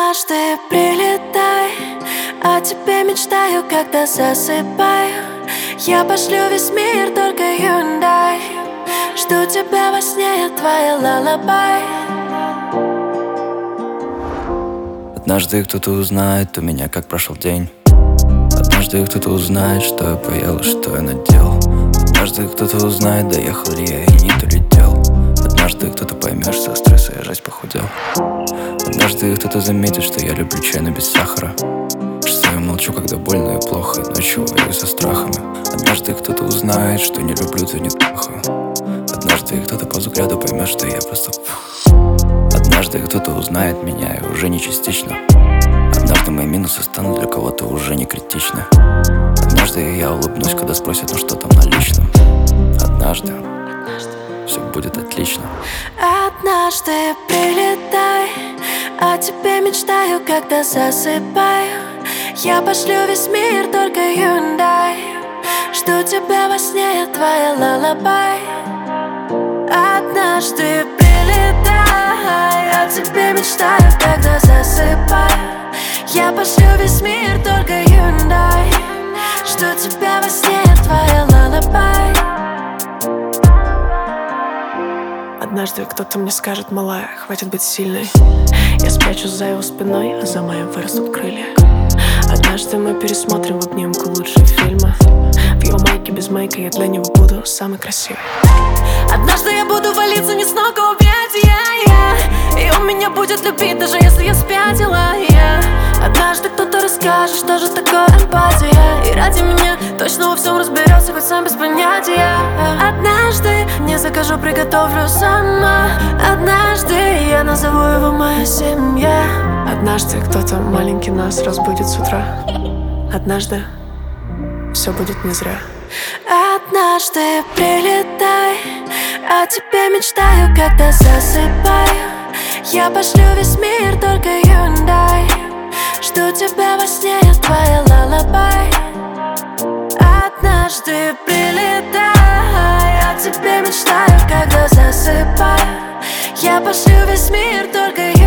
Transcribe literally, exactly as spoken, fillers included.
Однажды прилетай, о тебе мечтаю, когда засыпаю. Я пошлю весь мир, только Hyundai. Жду тебя во сне, я твоя лалабай. Однажды кто-то узнает у меня, как прошел день. Однажды кто-то узнает, что я поел и что я надел. Однажды кто-то узнает, доехал ли я и не долетел. Однажды кто-то поймет, что стресса я жесть похудел. Однажды кто-то заметит, что я люблю чай, но без сахара. Что я молчу, когда больно и плохо, и ночью воюю со страхами. Однажды кто-то узнает, что не люблю, то не трахаю. Однажды кто-то по взгляду поймет, что я просто... Однажды кто-то узнает меня, и уже не частично. Однажды мои минусы станут для кого-то уже не критичны. Однажды я улыбнусь, когда спросят, ну что там на личном. Однажды все будет отлично. Однажды прилетай, о тебе мечтаю, когда засыпаю. Я пошлю весь мир, только Hyundai. Жду тебя во сне, я твоя лалабай. Однажды прилетай, о тебе мечтаю, когда засыпаю. Я пошлю весь мир, только Hyundai. Жду тебя во сне, я твоя лалабай. Однажды кто-то мне скажет: малая, хватит быть сильной. Я спрячусь за его спиной, а за моим вырастут крылья. Однажды мы пересмотрим в обнимку лучшие фильмы. В его майке без мейка я для него буду самый красивый. Однажды я буду валиться не с ног, а убить, yeah, yeah. И он меня будет любить, даже если я спятила, yeah. Однажды кто-то расскажет, что же такое эмпатия, и ради меня точно во всем разберется, хоть сам без понятия. Однажды не закажу, приготовлю сама. Однажды я назову его моя семья. Однажды кто-то маленький нас разбудит с утра. Однажды все будет не зря. Однажды прилетай, о тебе мечтаю, когда засыпаю. Я пошлю весь мир, только Hyundai. Жду тебя во сне, я твоя лалабай. Однажды прилетай, о тебе мечтаю, когда засыпаю. Я пошлю весь мир, только Hyundai.